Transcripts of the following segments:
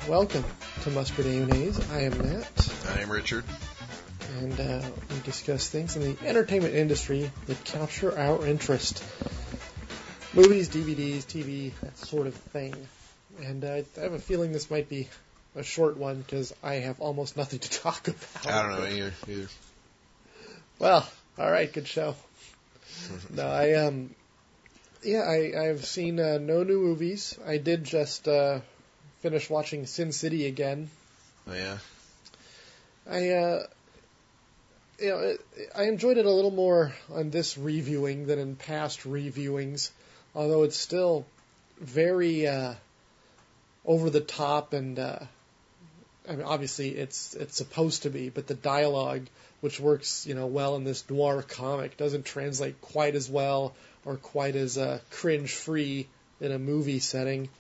Welcome to Mustard Mayonnaise. I am Matt. I am Richard. And we discuss things in the entertainment industry that capture our interest. Movies, DVDs, TV, that sort of thing. And I have a feeling this might be a short one because I have almost nothing to talk about. I don't know either. Well, all right, good show. No, I've seen no new movies. I did just finish watching Sin City again. Oh yeah. I enjoyed it a little more on this reviewing than in past reviewings, although it's still very over the top and I mean, obviously it's supposed to be, but the dialogue, which works well in this noir comic, doesn't translate quite as well or quite as cringe-free in a movie setting.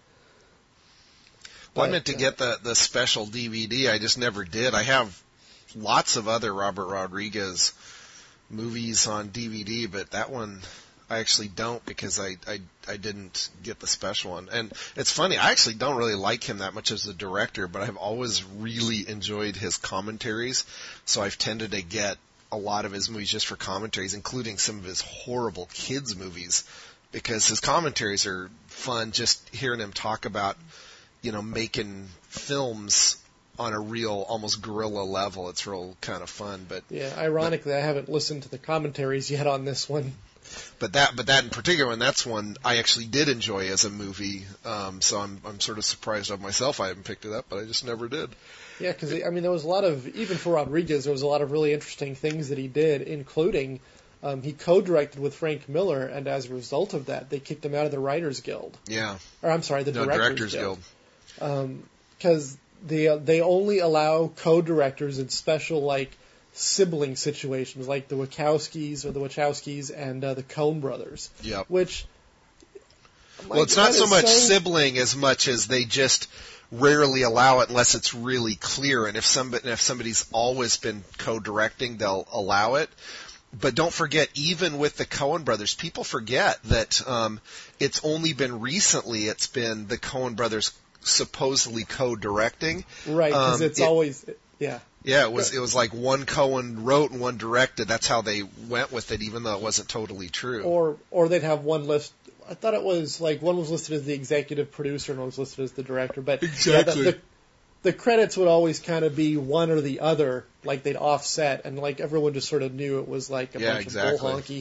Well, I meant to get the special DVD. I just never did. I have lots of other Robert Rodriguez movies on DVD, but that one I actually don't because I didn't get the special one. And it's funny, I actually don't really like him that much as a director, but I've always really enjoyed his commentaries, so I've tended to get a lot of his movies just for commentaries, including some of his horrible kids movies, because his commentaries are fun, just hearing him talk about, making films on a real, almost guerrilla level. It's real kind of fun. But yeah, ironically, I haven't listened to the commentaries yet on this one. But that in particular, and that's one I actually did enjoy as a movie. So I'm sort of surprised of myself. I haven't picked it up, but I just never did. Yeah, because there was a lot of, even for Rodriguez, there was a lot of really interesting things that he did, including he co-directed with Frank Miller, and as a result of that, they kicked him out of the Writers Guild. Yeah. Or I'm sorry, the Directors Guild. Because they only allow co-directors in special sibling situations, like the Wachowskis and the Coen brothers. Yep. Which, well, it's not so much sibling as much as they just rarely allow it unless it's really clear. And if somebody's always been co-directing, they'll allow it. But don't forget, even with the Coen brothers, people forget that it's only been recently it's been the Coen brothers supposedly co-directing. Right, because it's always, yeah. Yeah, it was like one Coen wrote and one directed. That's how they went with it, even though it wasn't totally true. Or they'd have one list. I thought it was one was listed as the executive producer and one was listed as the director. But exactly. Yeah, the credits would always kind of be one or the other, they'd offset, and everyone just sort of knew it was bunch of bull honky.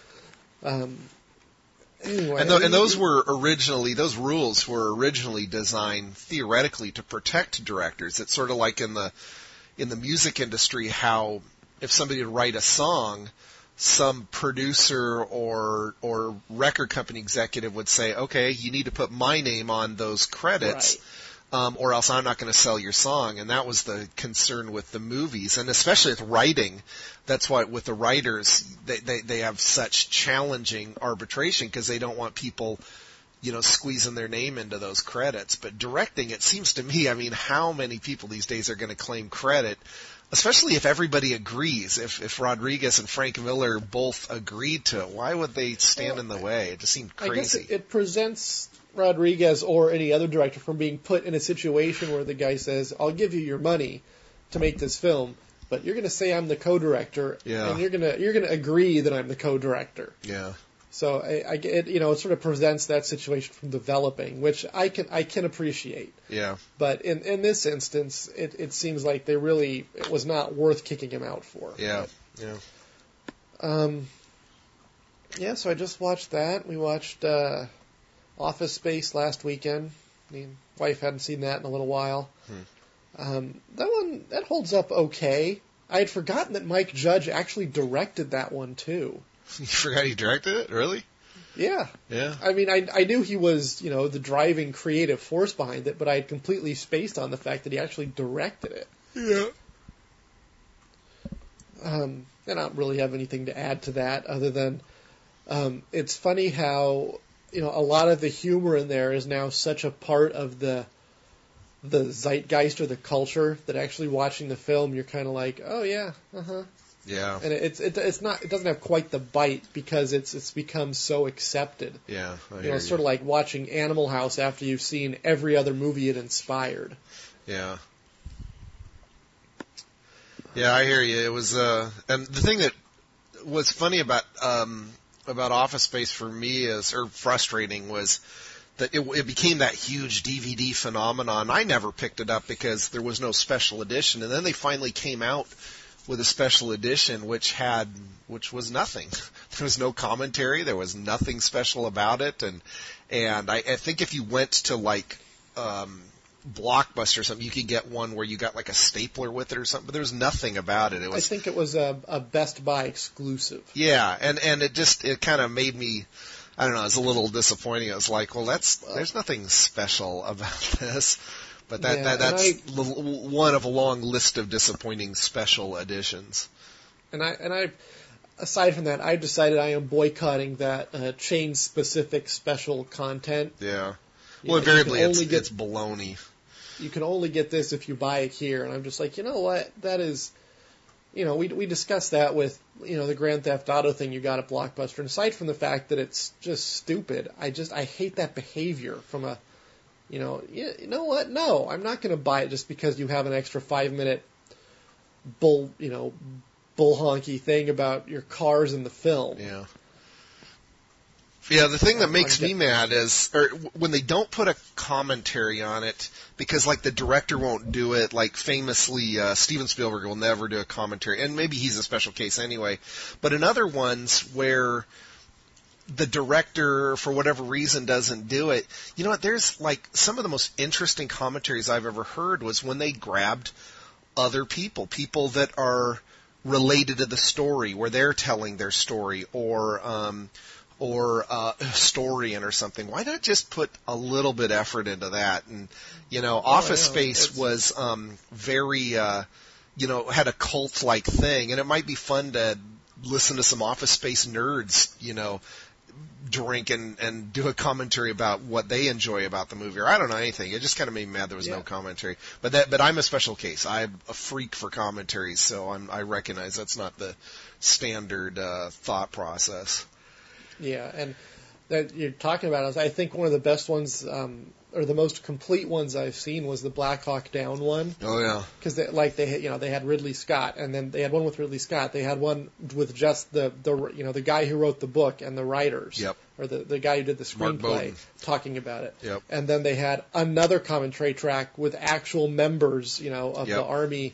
Anyway, and those rules were originally designed theoretically to protect directors. It's sort of like in the music industry, how if somebody would write a song, some producer or record company executive would say, okay, you need to put my name on those credits. Right. Or else I'm not going to sell your song. And that was the concern with the movies, and especially with writing. That's why with the writers, they have such challenging arbitration because they don't want people, squeezing their name into those credits. But directing, it seems to me, how many people these days are going to claim credit, especially if everybody agrees. If Rodriguez and Frank Miller both agreed to it, why would they stand in the way? It just seemed crazy. I guess it presents Rodriguez or any other director from being put in a situation where the guy says, I'll give you your money to make this film, but you're going to say I'm the co-director, and you're going to agree that I'm the co-director. Yeah. So it sort of presents that situation from developing, which I can appreciate. Yeah. But in this instance, it seems like it was not worth kicking him out for. Yeah. But, yeah. So I just watched that. We watched Office Space last weekend. Wife hadn't seen that in a little while. That holds up okay. I had forgotten that Mike Judge actually directed that one too. You forgot he directed it? Really? Yeah. Yeah. I knew he was, the driving creative force behind it, but I had completely spaced on the fact that he actually directed it. Yeah. And I don't really have anything to add to that other than it's funny how, a lot of the humor in there is now such a part of the zeitgeist or the culture that actually watching the film, you're kind of like, oh yeah, uh-huh. Yeah. And it's not, it doesn't have quite the bite because it's become so accepted. Yeah. It's sort of like watching Animal House after you've seen every other movie it inspired. Yeah. Yeah, I hear you. It was, and the thing that was funny about Office Space for me or frustrating, was that it became that huge DVD phenomenon. I never picked it up because there was no special edition, and then they finally came out with a special edition which was nothing. There was no commentary. There was nothing special about it, and I think if you went to like Blockbuster or something, you could get one where you got like a stapler with it or something, but there was nothing about it. I think it was a Best Buy exclusive. Yeah, and it kind of made me, I don't know, it was a little disappointing. It was like, well, there's nothing special about this. But that's one of a long list of disappointing special editions. And I aside from that, I've decided I am boycotting that chain-specific special content. Yeah. Well, invariably it's baloney. You can only get this if you buy it here, and I'm just like, you know what? That is, we discussed that with the Grand Theft Auto thing you got at Blockbuster. And aside from the fact that it's just stupid, I hate that behavior from a. You know what? No, I'm not going to buy it just because you have an extra 5-minute bull honky thing about your cars in the film. Yeah. Yeah, the thing that makes me mad is when they don't put a commentary on it, because like the director won't do it. Like famously, Steven Spielberg will never do a commentary, and maybe he's a special case anyway. But in other ones where the director, for whatever reason, doesn't do it. You know what? There's like some of the most interesting commentaries I've ever heard was when they grabbed other people that are related to the story, where they're telling their story, or historian or something. Why not just put a little bit effort into that? And Office Space was very had a cult-like thing, and it might be fun to listen to some Office Space nerds, drink and do a commentary about what they enjoy about the movie, or I don't know anything. It just kind of made me mad there was no commentary. But I'm a special case. I'm a freak for commentaries, so I recognize that's not the standard thought process. Yeah, and that you're talking about, I think one of the best ones, or the most complete ones I've seen, was the Black Hawk Down one. Oh yeah, because they had Ridley Scott, and then they had one with Ridley Scott. They had one with just the guy who wrote the book and the writers. Yep. Or the guy who did the screenplay talking about it. Yep. And then they had another commentary track with actual members, of the Army,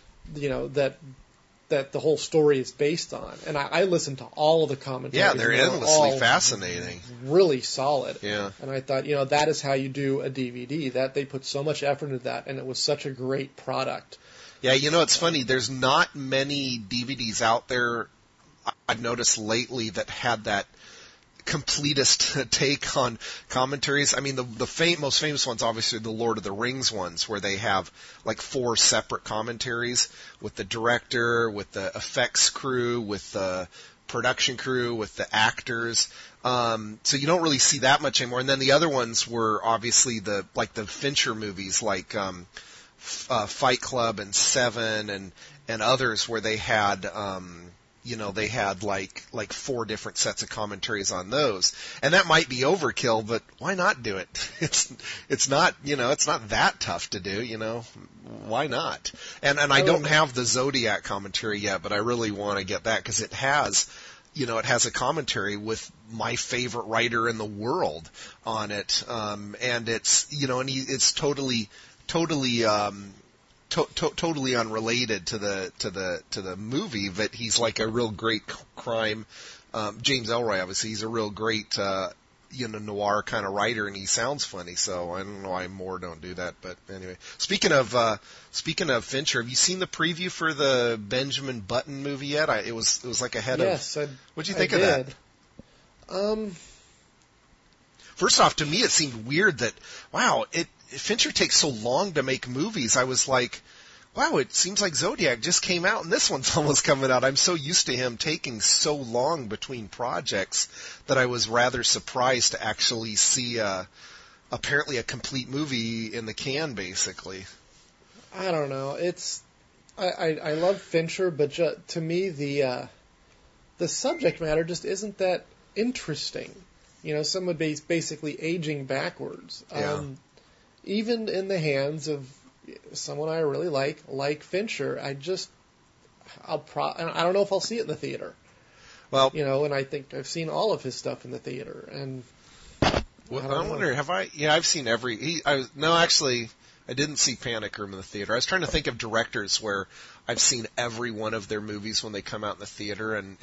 that the whole story is based on. And I listened to all of the commentaries. Yeah, they're endlessly fascinating. Really solid. Yeah. And I thought, that is how you do a DVD. That they put so much effort into that, and it was such a great product. Yeah, it's funny. There's not many DVDs out there I've noticed lately that had that completest take on commentaries. I mean, the most famous ones, obviously, the Lord of the Rings ones, where they have like 4 separate commentaries with the director, with the effects crew, with the production crew, with the actors. So you don't really see that much anymore. And then the other ones were obviously the Fincher movies, like Fight Club and Seven and others, where they had they had like 4 different sets of commentaries on those. And that might be overkill, but why not do it? It's not, it's not that tough to do, why not? And I don't have the Zodiac commentary yet, but I really want to get that, because it has, it has a commentary with my favorite writer in the world on it. And it's, and it's totally unrelated to the movie, but he's like a real great crime. James Ellroy, obviously, he's a real great noir kind of writer, and he sounds funny. So I don't know why more don't do that. But anyway, speaking of Fincher, have you seen the preview for the Benjamin Button movie yet? It was like ahead of. Yes, what'd you think of that? First off, to me it seemed weird that Fincher takes so long to make movies. I was like, wow, it seems like Zodiac just came out and this one's almost coming out. I'm so used to him taking so long between projects that I was rather surprised to actually see apparently a complete movie in the can, basically. I don't know. It's I love Fincher, but to me the subject matter just isn't that interesting. You know, someone basically aging backwards. Yeah. Even in the hands of someone I really like Fincher, I don't know if I'll see it in the theater. Well, You know, and I think I've seen all of his stuff in the theater, and well, I wonder, have I? Yeah, I've seen every. Actually, I didn't see Panic Room in the theater. I was trying to think of directors where I've seen every one of their movies when they come out in the theater, and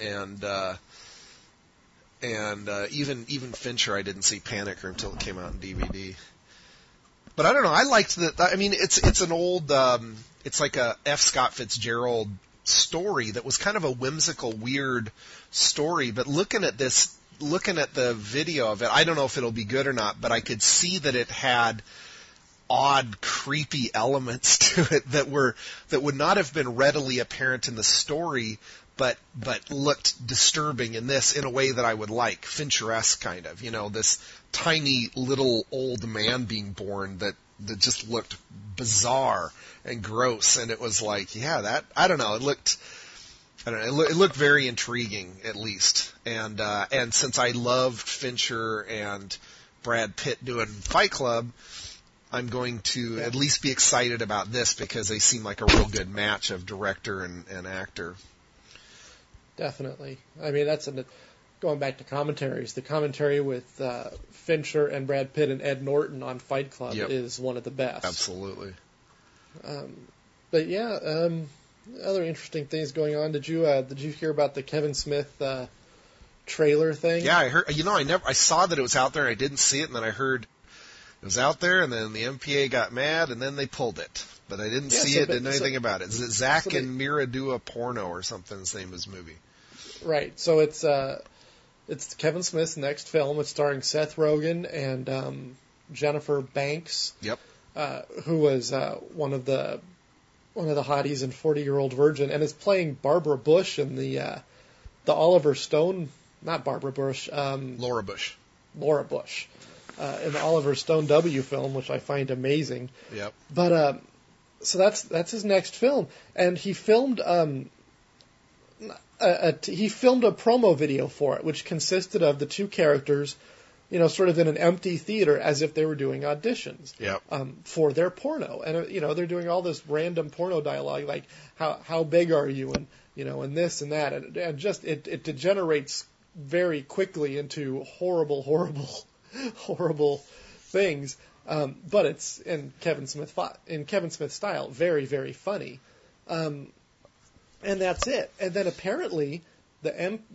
even Fincher, I didn't see Panic Room until it came out in DVD. But I don't know. I liked that. I mean, it's an old. It's like a F. Scott Fitzgerald story that was kind of a whimsical, weird story. But looking at the video of it, I don't know if it'll be good or not. But I could see that it had odd, creepy elements to it that would not have been readily apparent in the story, but looked disturbing in a way that I would like, Fincher-esque kind of. You know, this tiny little old man being born that just looked bizarre and gross, and it was like, yeah, that, I don't know, it looked very intriguing, at least. And since I loved Fincher and Brad Pitt doing Fight Club, I'm going to at least be excited about this because they seem like a real good match of director and actor. Definitely. I mean, going back to commentaries. The commentary with Fincher and Brad Pitt and Ed Norton on Fight Club is one of the best. Absolutely. But yeah, other interesting things going on. Did you hear about the Kevin Smith trailer thing? Yeah, I heard. You know, I saw that it was out there. I didn't see it, and then I heard it was out there, and then the MPA got mad, and then they pulled it. But I didn't see it, didn't know anything about it. Is it Zach and Mira Do a Porno or something? Is the name of his movie. Right. So it's Kevin Smith's next film. It's starring Seth Rogen and Jennifer Banks. Yep. Who was one of the hotties in 40-Year-Old Virgin, and is playing Barbara Bush in the Oliver Stone, not Barbara Bush, Laura Bush. Laura Bush, in the Oliver Stone W film, which I find amazing. Yep. But so that's his next film, and he filmed a promo video for it, which consisted of the two characters, you know, sort of in an empty theater as if they were doing auditions for their porno. And, you know, they're doing all this random porno dialogue, like, how big are you? And, you know, and this and that. And just, it degenerates very quickly into horrible, horrible things. But it's in Kevin Smith style, very, very funny. And that's it. And then apparently the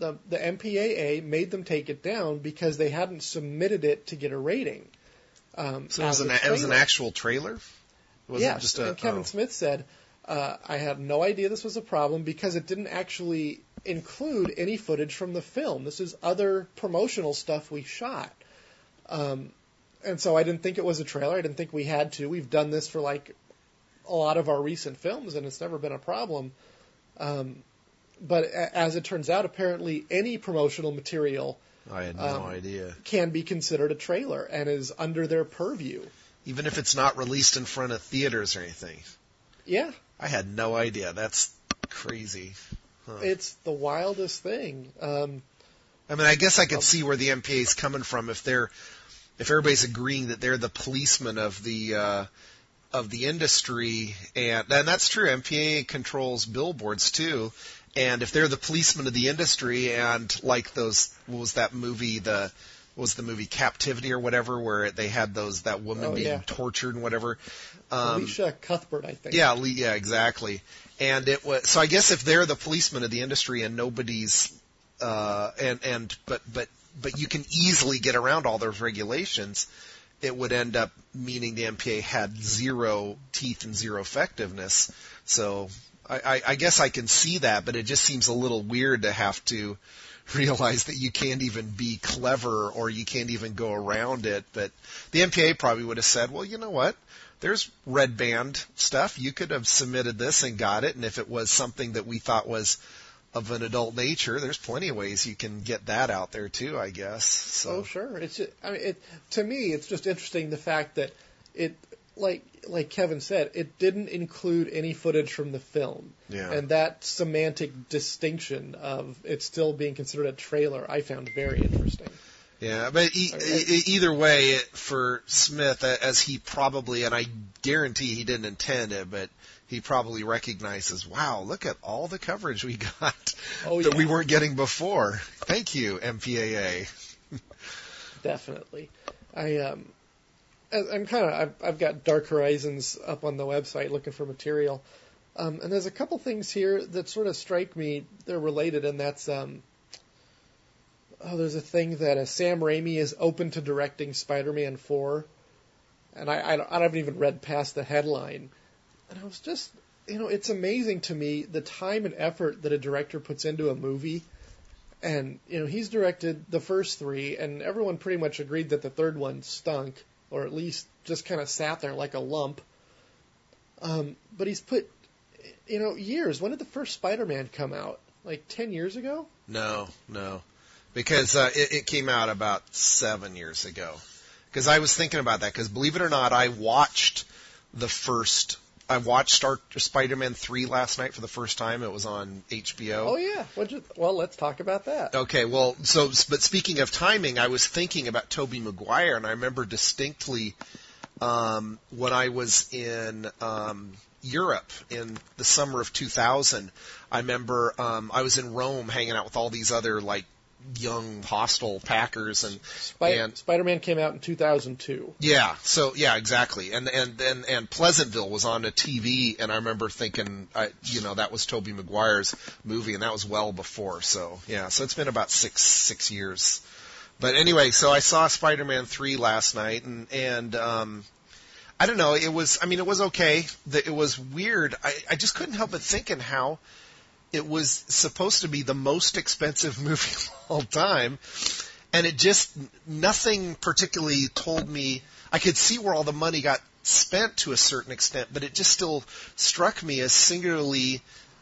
MPAA made them take it down because they hadn't submitted it to get a rating. So it was an actual trailer? Yes, and Kevin Smith said, I had no idea this was a problem because it didn't actually include any footage from the film. This is other promotional stuff we shot. And so I didn't think it was a trailer. I didn't think we had to. We've done this for like a lot of our recent films, and it's never been a problem. But as it turns out, apparently any promotional material I had no idea. Can be considered a trailer and is under their purview. Even if it's not released in front of theaters or anything. Yeah. I had no idea. That's crazy. Huh. It's the wildest thing. I mean, I guess I could see where the MPA is coming from if everybody's agreeing that they're the policeman of the industry, and that's true. MPA controls billboards too, and if they're the policeman of the industry, and like those, what was that movie? The movie Captivity or whatever, where they had that woman being tortured and whatever. Alicia Cuthbert, I think. Yeah, exactly. And it was, so I guess if they're the policeman of the industry and nobody's, but you can easily get around all those regulations, it would end up meaning the MPA had zero teeth and zero effectiveness. So I guess I can see that, but it just seems a little weird to have to realize that you can't even be clever or you can't even go around it. But the MPA probably would have said, well, you know what? There's red band stuff. You could have submitted this and got it. And if it was something that we thought was of an adult nature, there's plenty of ways you can get that out there too, I guess. So. Oh, sure. It's just, to me, it's just interesting the fact that like Kevin said, it didn't include any footage from the film. Yeah. And that semantic distinction of it still being considered a trailer, I found very interesting. Yeah, but either way, for Smith, as he probably, and I guarantee he didn't intend it, but he probably recognizes, wow, look at all the coverage we got that we weren't getting before. Thank you, MPAA. Definitely. I've got Dark Horizons up on the website looking for material. And there's a couple things here that sort of strike me. They're related, and that's, there's a thing that Sam Raimi is open to directing Spider-Man 4. And I haven't even read past the headline. And I was just, it's amazing to me the time and effort that a director puts into a movie. And, he's directed the first 3, and everyone pretty much agreed that the third one stunk, or at least just kind of sat there like a lump. But he's put, years. When did the first Spider-Man come out? Like 10 years ago? No. Because it came out about 7 years ago. Because I was thinking about that, because believe it or not, I watched Spider-Man 3 last night for the first time. It was on HBO. Oh, yeah. Well, let's talk about that. Okay, well, but speaking of timing, I was thinking about Tobey Maguire, and I remember distinctly when I was in Europe in the summer of 2000, I remember I was in Rome hanging out with all these other, young hostile Packers and Spider-Man came out in 2002. Yeah, exactly. And Pleasantville was on a TV, and I remember thinking, that was Tobey Maguire's movie, and that was well before. So it's been about six years. But anyway, so I saw Spider-Man 3 last night, and I don't know, it was okay. It was weird. I just couldn't help but thinking how it was supposed to be the most expensive movie of all time, and nothing particularly told me. I could see where all the money got spent to a certain extent, but it just still struck me as singularly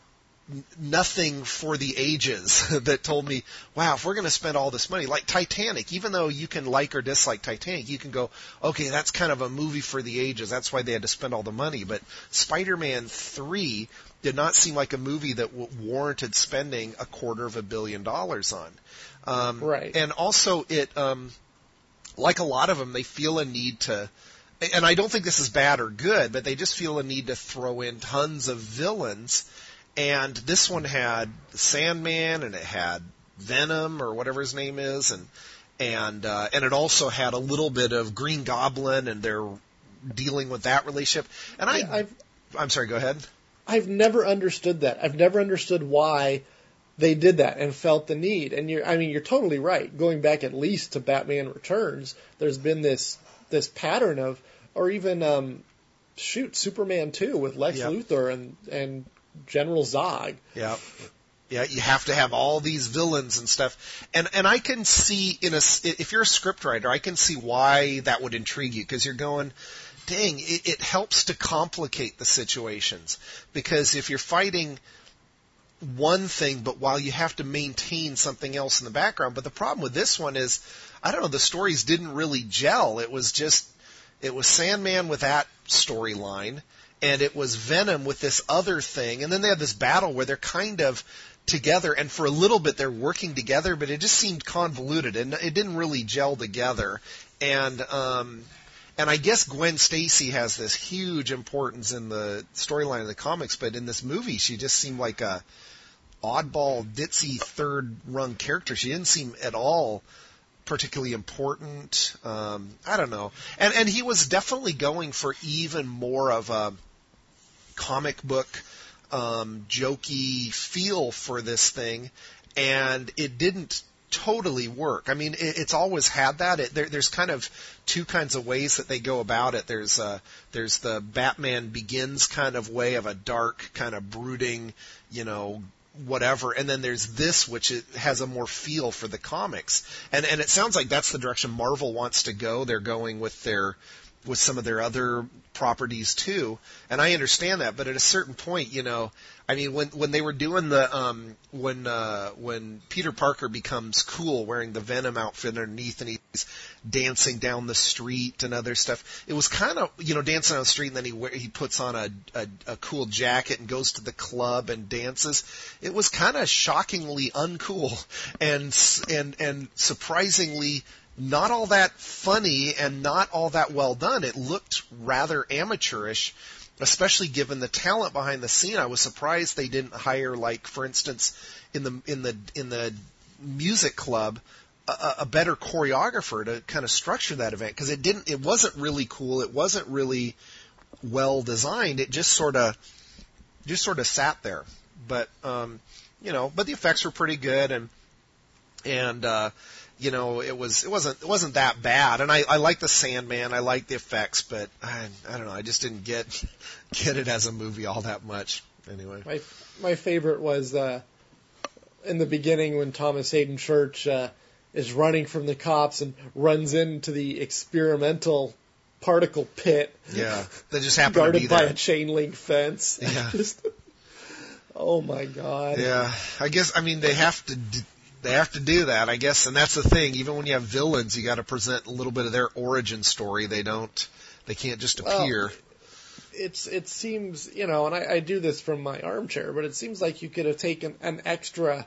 nothing for the ages that told me, wow, if we're going to spend all this money, like Titanic, even though you can like or dislike Titanic, you can go, okay, that's kind of a movie for the ages. That's why they had to spend all the money. But Spider-Man 3 did not seem like a movie that warranted spending $250 million on. Right. And also it, like a lot of them, they feel a need to, and I don't think this is bad or good, but they just feel a need to throw in tons of villains. And this one had Sandman, and it had Venom, or whatever his name is, and it also had a little bit of Green Goblin, and they're dealing with that relationship. And I'm sorry, go ahead. I've never understood that. I've never understood why they did that and felt the need. And you're totally right. Going back at least to Batman Returns, there's been this pattern of, or even Superman 2 with Lex Luthor and General Zog. Yeah. Yeah, you have to have all these villains and stuff. And I can see if you're a scriptwriter, I can see why that would intrigue you, because you're going, dang, it helps to complicate the situations. Because if you're fighting one thing, but while you have to maintain something else in the background. But the problem with this one is, I don't know, the stories didn't really gel. It was Sandman with that storyline, and it was Venom with this other thing, and then they had this battle where they're kind of together, and for a little bit they're working together, but it just seemed convoluted, and it didn't really gel together. And I guess Gwen Stacy has this huge importance in the storyline of the comics, but in this movie she just seemed like a oddball, ditzy, third-rung character. She didn't seem at all particularly important. I don't know. And he was definitely going for even more of a comic book jokey feel for this thing, and it didn't totally work. I mean, it's always had that. There's kind of two kinds of ways that they go about it. There's the Batman Begins kind of way of a dark, kind of brooding, whatever, and then there's this, which has a more feel for the comics, and it sounds like that's the direction Marvel wants to go. They're going with their with some of their other properties too, and I understand that. But at a certain point, I mean, when they were doing the when Peter Parker becomes cool wearing the Venom outfit underneath and he's dancing down the street and other stuff, it was kind of dancing down the street, and then he puts on a cool jacket and goes to the club and dances. It was kind of shockingly uncool and surprisingly not all that funny and not all that well done. It looked rather amateurish, especially given the talent behind the scene. I was surprised they didn't hire, like, for instance, in the music club, a better choreographer to kind of structure that event, because it wasn't really cool. It wasn't really well designed. It just sort of sat there. But but the effects were pretty good, and it wasn't that bad, and I like the Sandman, I like the effects, but I don't know, I just didn't get it as a movie all that much. Anyway, my favorite was in the beginning when Thomas Hayden Church is running from the cops and runs into the experimental particle pit. Yeah, that just happened to be there, guarded by a chain link fence. Yeah. Oh my God. Yeah, I guess they have to. They have to do that, I guess, and that's the thing. Even when you have villains, you got to present a little bit of their origin story. They can't just appear. Well, it seems, and I do this from my armchair, but it seems like you could have taken an extra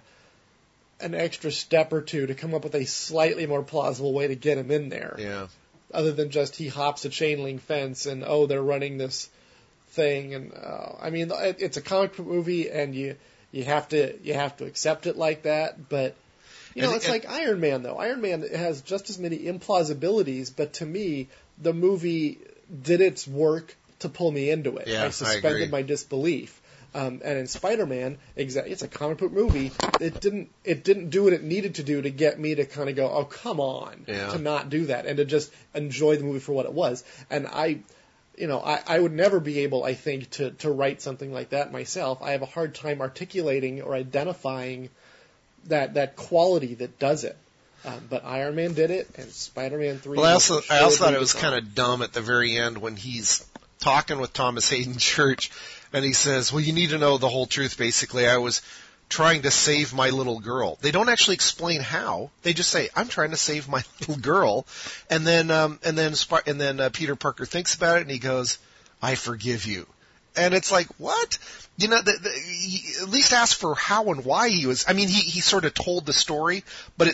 step or two to come up with a slightly more plausible way to get him in there. Yeah. Other than just he hops a chain link fence and they're running this thing, and it's a comic book movie, and you have to accept it like that, but. It's like Iron Man, though. Iron Man has just as many implausibilities, but to me, the movie did its work to pull me into it. Yeah, I suspended my disbelief. And in Spider-Man, it's a comic book movie. It didn't do what it needed to do to get me to kind of go, oh, come on, to not do that, and to just enjoy the movie for what it was. And I would never be able, I think, to write something like that myself. I have a hard time articulating or identifying that quality that does it. But Iron Man did it, and Spider-Man 3... Well, I also thought it was kind of dumb at the very end when he's talking with Thomas Hayden Church, and he says, well, you need to know the whole truth, basically. I was trying to save my little girl. They don't actually explain how. They just say, I'm trying to save my little girl. And then Peter Parker thinks about it, and he goes, I forgive you. And it's like, what? He at least asked for how and why he was. I mean, he sort of told the story, but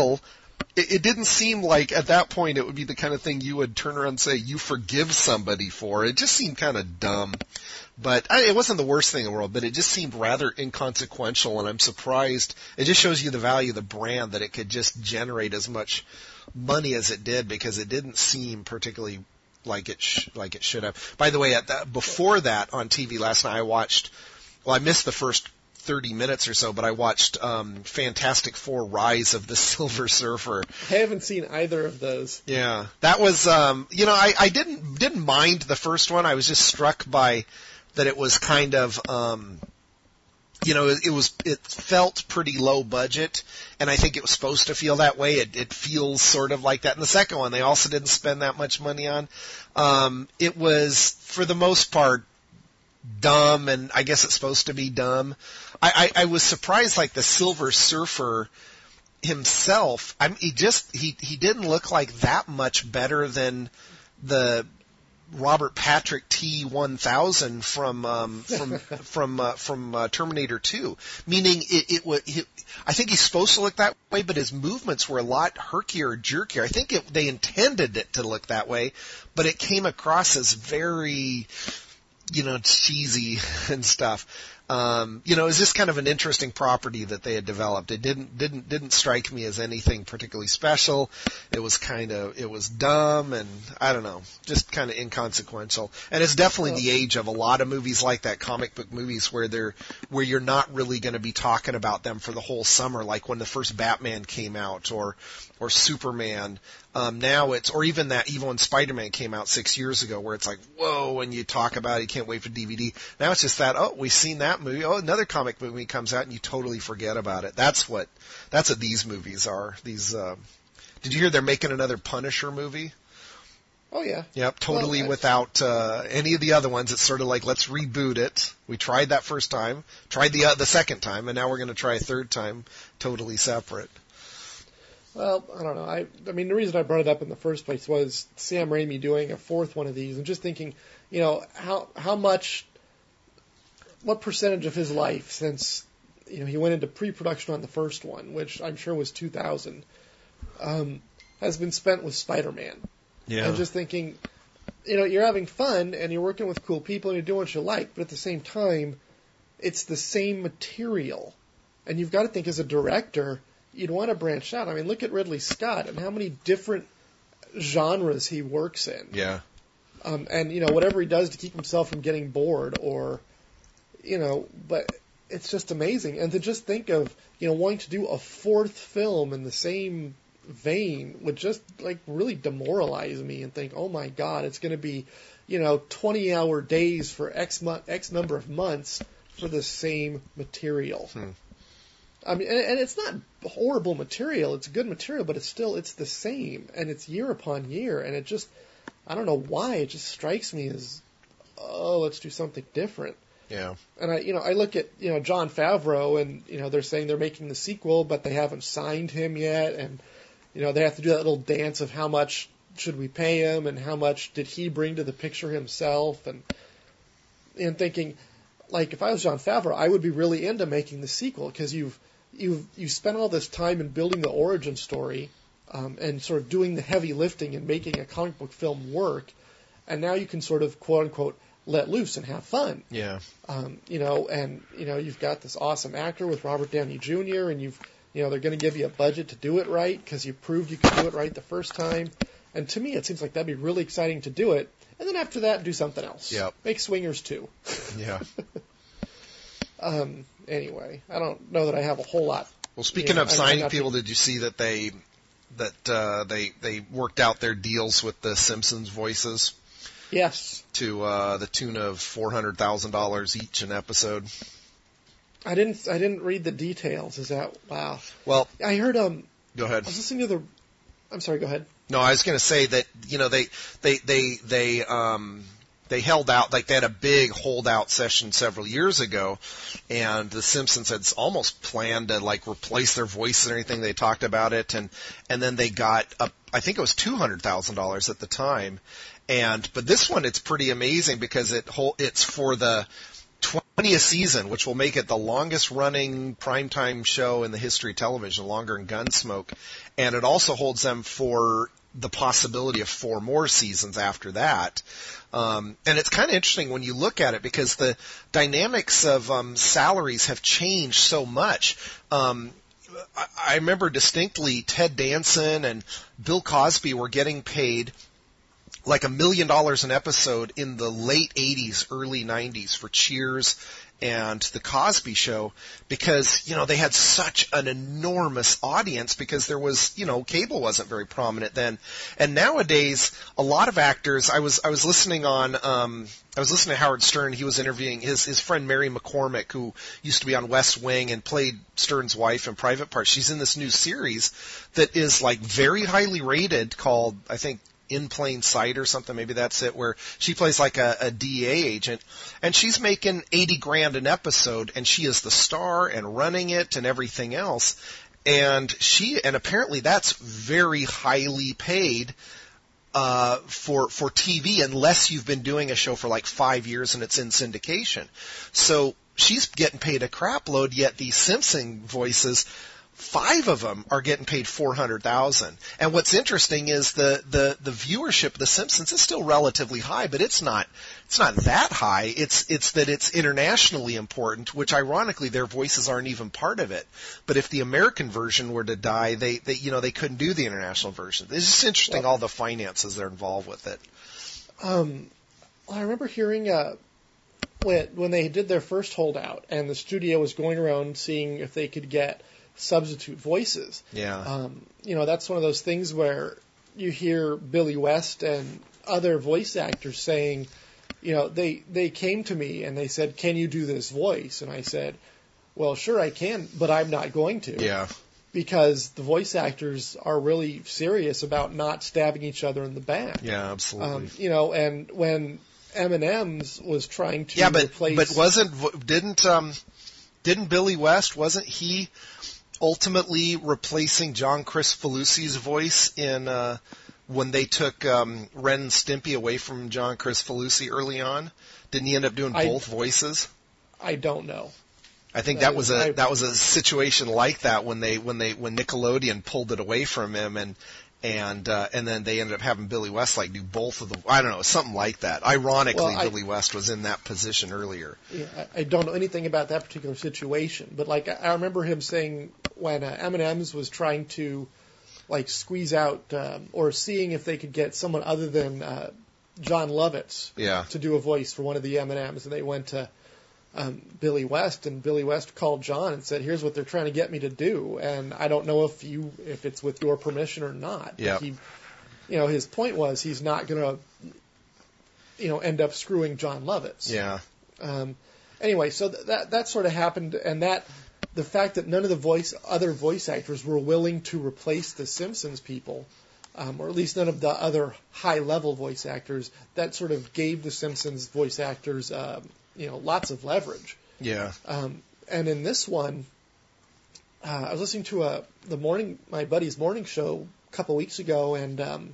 it didn't seem like at that point it would be the kind of thing you would turn around and say you forgive somebody for. It just seemed kind of dumb. But it wasn't the worst thing in the world, but it just seemed rather inconsequential, and I'm surprised. It just shows you the value of the brand, that it could just generate as much money as it did, because it didn't seem particularly like it should have. By the way, before that on TV last night, I missed the first 30 minutes or so, but I watched Fantastic Four: Rise of the Silver Surfer. I haven't seen either of those. Yeah, that was I didn't mind the first one. I was just struck by that it was kind of it felt pretty low budget, and I think it was supposed to feel that way. It feels sort of like that. In the second one, they also didn't spend that much money on. It was, for the most part, dumb, and I guess it's supposed to be dumb. I was surprised, like the Silver Surfer himself. He didn't look like that much better than the Robert Patrick T-1000 from Terminator 2. Meaning I think he's supposed to look that way, but his movements were a lot herkier, jerkier. I think they intended it to look that way, but it came across as very, cheesy and stuff. It was just kind of an interesting property that they had developed. It didn't strike me as anything particularly special. It was dumb, and I don't know, just kind of inconsequential. And it's definitely the age of a lot of movies like that, comic book movies, where you're not really going to be talking about them for the whole summer, like when the first Batman came out, or Superman. Now or even when Spider-Man came out 6 years ago, where it's like, whoa, and you talk about it, you can't wait for DVD. Now it's just that, we've seen that movie. Oh, another comic movie comes out, and you totally forget about it. That's what these movies are. These, did you hear they're making another Punisher movie? Oh, yeah. Yep, totally Well, without any of the other ones. It's sort of like, let's reboot it. We tried that first time, tried the second time, and now we're going to try a third time, totally separate. Well, I don't know. I mean, the reason I brought it up in the first place was Sam Raimi doing a fourth one of these, and just thinking, how much, what percentage of his life since, he went into pre-production on the first one, which I'm sure was 2000, has been spent with Spider-Man. Yeah. And just thinking, you're having fun and you're working with cool people and you're doing what you like, but at the same time, it's the same material. And you've got to think as a director, you'd want to branch out. I mean, look at Ridley Scott and how many different genres he works in. Yeah. And, whatever he does to keep himself from getting bored or, but it's just amazing. And to just think of, wanting to do a fourth film in the same vein would just really demoralize me and think, oh my God, it's going to be, 20-hour days for X number of months for the same material. I mean, and it's not horrible material. It's good material, but it's the same, and it's year upon year, and it just, I don't know why, it just strikes me as, let's do something different. Yeah. And I look at, Jon Favreau, and, they're saying they're making the sequel, but they haven't signed him yet, and, they have to do that little dance of how much should we pay him, and how much did he bring to the picture himself, and thinking, if I was Jon Favreau, I would be really into making the sequel, because you've spent all this time in building the origin story, and sort of doing the heavy lifting and making a comic book film work, and now you can sort of quote unquote let loose and have fun. Yeah. You've got this awesome actor with Robert Downey Jr. and they're going to give you a budget to do it right because you proved you could do it right the first time. And to me, it seems like that'd be really exciting to do it. And then after that, do something else. Yep. Make Swingers 2. Yeah. Anyway, I don't know that I have a whole lot. Well, speaking of signing people, did you see that they worked out their deals with the Simpsons voices? Yes. To the tune of $400,000 each an episode. I didn't read the details. Is that wow? Well, I heard. Go ahead. I was listening to the. I'm sorry. Go ahead. No, I was going to say that they held out, they had a big holdout session several years ago, and the Simpsons had almost planned to replace their voice and everything. They talked about it, and then they got up, I think it was $200,000 at the time. But this one, it's pretty amazing because it's for the 20th season, which will make it the longest running primetime show in the history of television, longer than Gunsmoke. And it also holds them for the possibility of 4 more seasons after that. And it's kind of interesting when you look at it because the dynamics of salaries have changed so much. I remember distinctly Ted Danson and Bill Cosby were getting paid $1 million an episode in the late 80s, early 90s for Cheers and The Cosby Show because, they had such an enormous audience because there was, cable wasn't very prominent then. And nowadays, a lot of actors, I was listening to Howard Stern. He was interviewing his friend Mary McCormick, who used to be on West Wing and played Stern's wife in Private Parts. She's in this new series that is very highly rated called, I think, In Plain Sight or something, maybe that's it, where she plays a DEA agent, and she's making $80,000 an episode, and she is the star and running it and everything else, and apparently that's very highly paid for TV unless you've been doing a show for 5 years and it's in syndication. So she's getting paid a crap load, yet these Simpson voices, 5 of them are getting paid $400,000. And what's interesting is the viewership of The Simpsons is still relatively high, but it's not that high. It's that it's internationally important, which ironically their voices aren't even part of it. But if the American version were to die, they couldn't do the international version. It's just interesting all the finances that are involved with it. I remember hearing when they did their first holdout and the studio was going around seeing if they could get substitute voices. Yeah. That's one of those things where you hear Billy West and other voice actors saying, they came to me and they said, "Can you do this voice?" And I said, "Well, sure I can, but I'm not going to." Yeah. because the voice actors are really serious about not stabbing each other in the back. Yeah, absolutely. And when M&M's was trying to replace... but didn't Billy West, wasn't he ultimately replacing John Kricfalusi's voice in when they took Ren and Stimpy away from John Kricfalusi early on? Didn't he end up doing both voices? I don't know. I think that was a situation like that when Nickelodeon pulled it away from him and then they ended up having Billy West do both of them. I don't know, something like that. Ironically, Billy West was in that position earlier. Yeah, I don't know anything about that particular situation, but I remember him saying when M&M's was trying to squeeze out or seeing if they could get someone other than John Lovitz to do a voice for one of the M&M's, and they went to Billy West, and Billy West called John and said, "Here's what they're trying to get me to do, and I don't know if it's with your permission or not." Yeah. His point was he's not going to, end up screwing John Lovitz. Yeah. Anyway, so that sort of happened, and the fact that none of the other voice actors were willing to replace the Simpsons people, or at least none of the other high-level voice actors, that sort of gave the Simpsons voice actors lots of leverage. Yeah. And in this one, I was listening to my buddy's morning show a couple weeks ago, and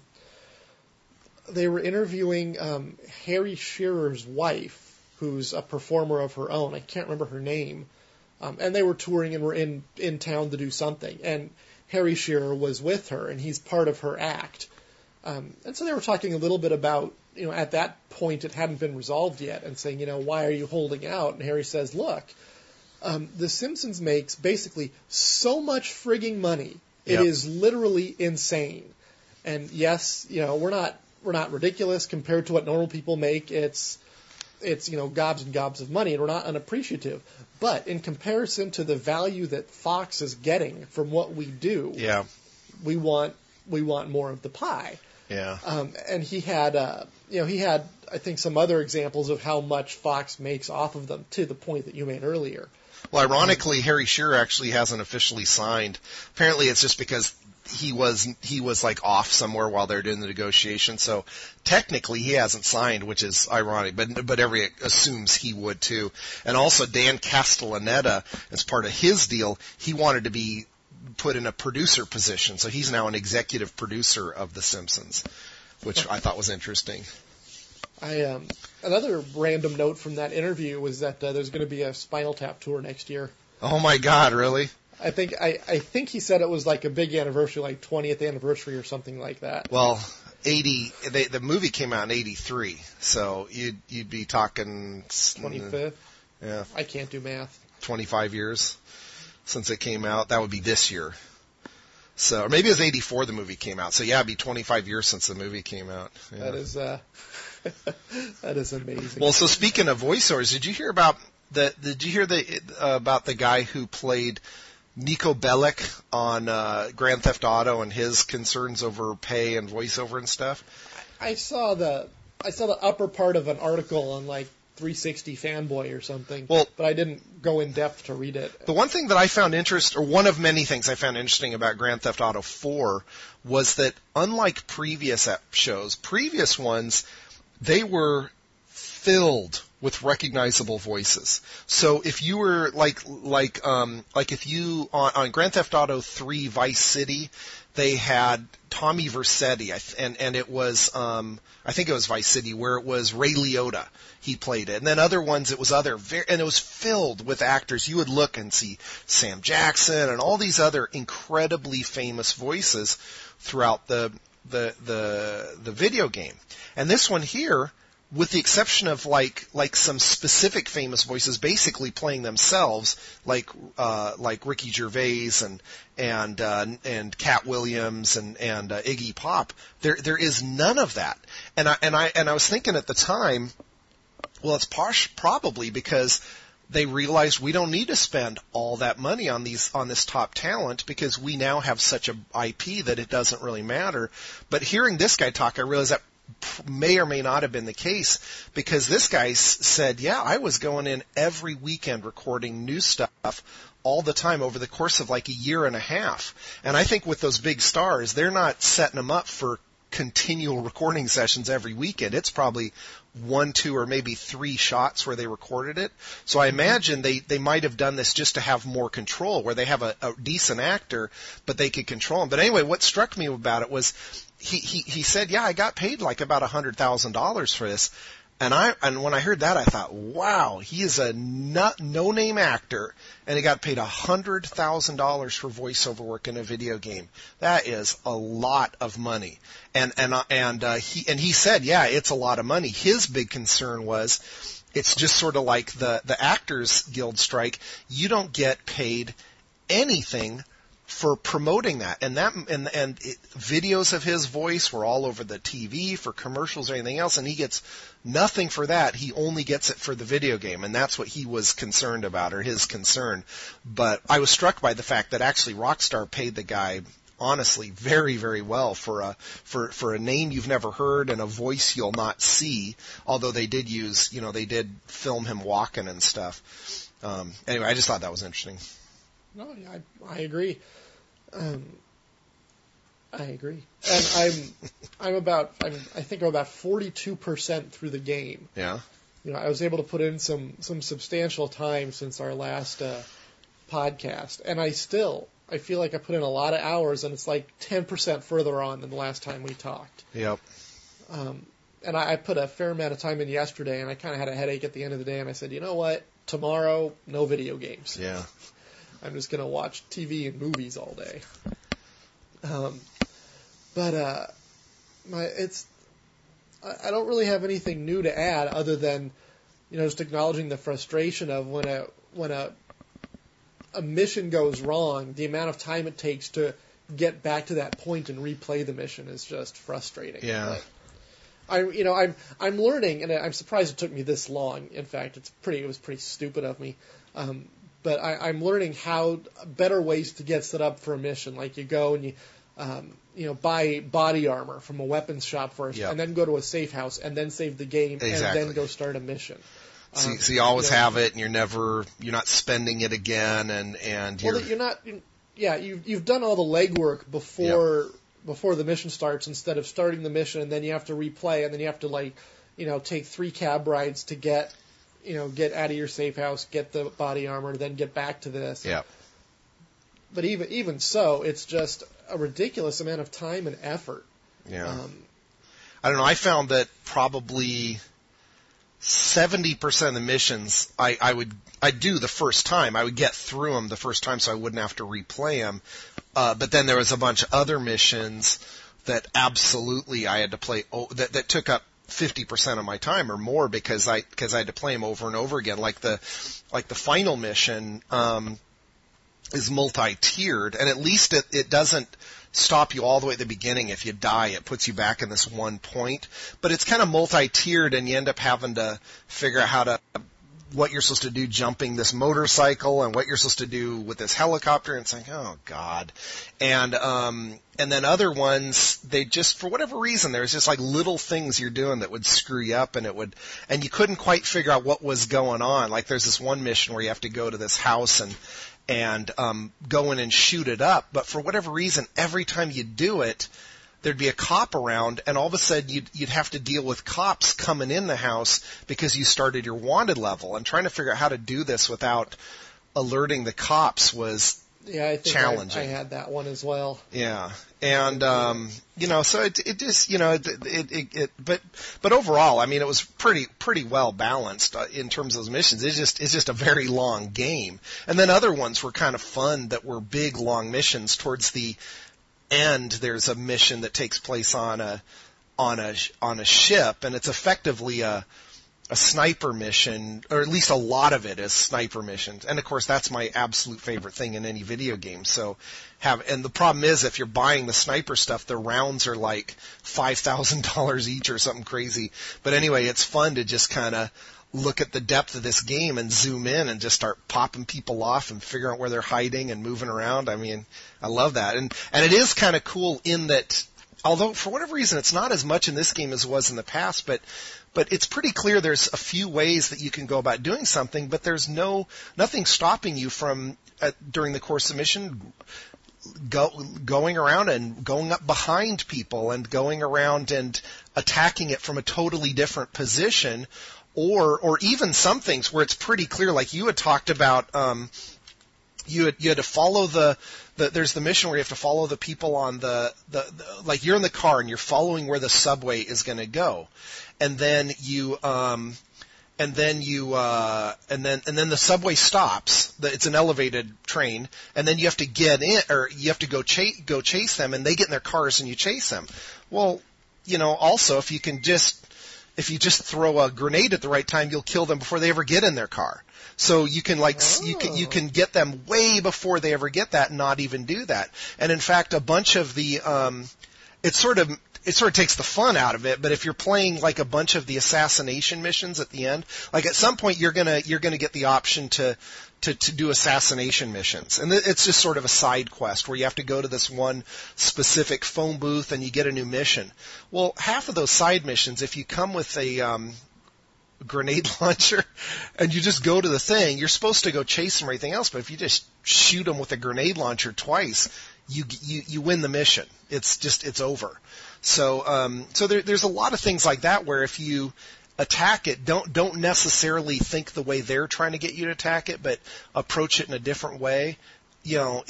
they were interviewing Harry Shearer's wife, who's a performer of her own. I can't remember her name. And they were touring and were in town to do something. And Harry Shearer was with her, and he's part of her act. And so they were talking a little bit about, at that point it hadn't been resolved yet, and saying, why are you holding out? And Harry says, look, The Simpsons makes basically so much frigging money. It is literally insane. And yes, we're not ridiculous compared to what normal people make. It's gobs and gobs of money, and we're not unappreciative. But in comparison to the value that Fox is getting from what we do, we want more of the pie. Yeah. And he had I think some other examples of how much Fox makes off of them, to the point that you made earlier. Well, ironically, Harry Shearer actually hasn't officially signed. Apparently, it's just because he was off somewhere while they're doing the negotiation. So technically, he hasn't signed, which is ironic. But everybody assumes he would too. And also, Dan Castellaneta, as part of his deal, he wanted to be put in a producer position. So he's now an executive producer of The Simpsons, which I thought was interesting. Another random note from that interview was that there's going to be a Spinal Tap tour next year. Oh my God, really? I think he said it was like a big anniversary, like 20th anniversary or something like that. Well, the movie came out in 83, so you'd be talking 25th. Yeah. I can't do math. 25 years since it came out. That would be this year. So, or maybe it was 84 the movie came out. So yeah, it'd be 25 years since the movie came out. Yeah. That is amazing. Well, so speaking of voiceovers, did you hear about the guy who played Nico Bellic on Grand Theft Auto and his concerns over pay and voiceover and stuff? I saw the upper part of an article on 360 Fanboy or something. Well, but I didn't go in depth to read it. The one thing that I found one of many things I found interesting about Grand Theft Auto 4 was that unlike previous previous ones, they were filled with recognizable voices. So if you were if you on Grand Theft Auto 3 Vice City, they had Tommy Vercetti, and it was I think it was Vice City, where it was Ray Liotta. He played it, and then other ones it was and it was filled with actors. You would look and see Sam Jackson and all these other incredibly famous voices throughout the video game. And this one here, with the exception of some specific famous voices basically playing themselves, like Ricky Gervais and Cat Williams and Iggy Pop, there is none of that. And I was thinking at the time, well, it's probably because they realized we don't need to spend all that money on this top talent, because we now have such a IP that it doesn't really matter. But hearing this guy talk, I realized that may or may not have been the case, because this guy said, yeah, I was going in every weekend recording new stuff all the time over the course of like a year and a half. And I think with those big stars, they're not setting them up for continual recording sessions every weekend. It's probably 1, 2, or maybe 3 shots where they recorded it. So I imagine they might have done this just to have more control, where they have a decent actor, but they could control him. But anyway, what struck me about it was he said, yeah, I got paid like about $100,000 for this. And when I heard that, I thought, wow, he is a no-name actor, and he got paid $100,000 for voiceover work in a video game. That is a lot of money. And he said, yeah, it's a lot of money. His big concern was, it's just sort of like the Actors Guild strike. You don't get paid anything for promoting that, and videos of his voice were all over the TV for commercials or anything else, and he gets nothing for that. He only gets it for the video game, and that's what he was concerned about, or his concern. But I was struck by the fact that actually Rockstar paid the guy, honestly, very, very well for a name you've never heard and a voice you'll not see. Although they did film him walking and stuff. Anyway, I just thought that was interesting. No, yeah, I agree. I agree, and I think I'm about 42% through the game. Yeah. I was able to put in some substantial time since our last podcast, and I feel like I put in a lot of hours, and it's like 10% further on than the last time we talked. Yep. And I put a fair amount of time in yesterday, and I kind of had a headache at the end of the day, and I said, you know what? Tomorrow, no video games. Yeah. I'm just going to watch TV and movies all day. I don't really have anything new to add other than, just acknowledging the frustration of when a mission goes wrong, the amount of time it takes to get back to that point and replay the mission is just frustrating. Yeah. But I'm learning, and I'm surprised it took me this long. In fact, it was pretty stupid of me. But I'm learning how better ways to get set up for a mission. Like you go and you buy body armor from a weapons shop first, yep. and then go to a safe house, and then save the game, exactly. and then go start a mission. So you always have it, and you're not spending it again, and you've done all the legwork before yep. before the mission starts, instead of starting the mission and then you have to replay, and then you have to take 3 cab rides to get out of your safe house, get the body armor, then get back to this. Yeah. But even so, it's just a ridiculous amount of time and effort. Yeah. I don't know. I found that probably 70% of the missions I'd do the first time. I would get through them the first time so I wouldn't have to replay them. But then there was a bunch of other missions that absolutely I had to play, that took up 50% of my time or more because I had to play them over and over again. Like the final mission is multi-tiered, and at least it doesn't stop you all the way at the beginning. If you die, it puts you back in this one point. But it's kind of multi-tiered, and you end up having to figure out what you're supposed to do jumping this motorcycle and what you're supposed to do with this helicopter. And it's like, oh God. And then other ones, they just, for whatever reason, there's just like little things you're doing that would screw you up, and you couldn't quite figure out what was going on. Like there's this one mission where you have to go to this house and go in and shoot it up. But for whatever reason, every time you do it, there'd be a cop around, and all of a sudden you'd have to deal with cops coming in the house because you started your wanted level. And trying to figure out how to do this without alerting the cops was challenging. I had that one as well. Yeah. And, so it just, but overall, I mean, it was pretty well balanced in terms of those missions. It's just a very long game. And then other ones were kind of fun that were big, long missions. Towards the end, there's a mission that takes place on a ship, and it's effectively a sniper mission, or at least a lot of it is sniper missions. And of course, that's my absolute favorite thing in any video game. And the problem is, if you're buying the sniper stuff, the rounds are like $5,000 each or something crazy. But anyway, it's fun to just kind of look at the depth of this game and zoom in and just start popping people off and figuring out where they're hiding and moving around. I mean, I love that. And it is kind of cool in that although for whatever reason it's not as much in this game as it was in the past, but it's pretty clear there's a few ways that you can go about doing something, but there's nothing stopping you from during the course of the mission going around and going up behind people and going around and attacking it from a totally different position, or even some things where it's pretty clear, like you had talked about. You had to follow there's the mission where you have to follow the people on the like you're in the car and you're following where the subway is going to go, and then and then the subway stops. It's an elevated train, and then you have to get in, or you have to go chase them, and they get in their cars and you chase them. Well, also if you just throw a grenade at the right time, you'll kill them before they ever get in their car. So you can you can get them way before they ever get that and not even do that. And in fact, a bunch of the it sort of takes the fun out of it. But if you're playing like a bunch of the assassination missions at the end, like at some point you're gonna get the option to do assassination missions, and it's just sort of a side quest where you have to go to this one specific phone booth and you get a new mission. Well, half of those side missions, if you come with a grenade launcher and you just go to the thing, you're supposed to go chase them or anything else, but if you just shoot them with a grenade launcher twice, you win the mission. It's over. So there's a lot of things like that where if you attack it, don't necessarily think the way they're trying to get you to attack it, but approach it in a different way. You'll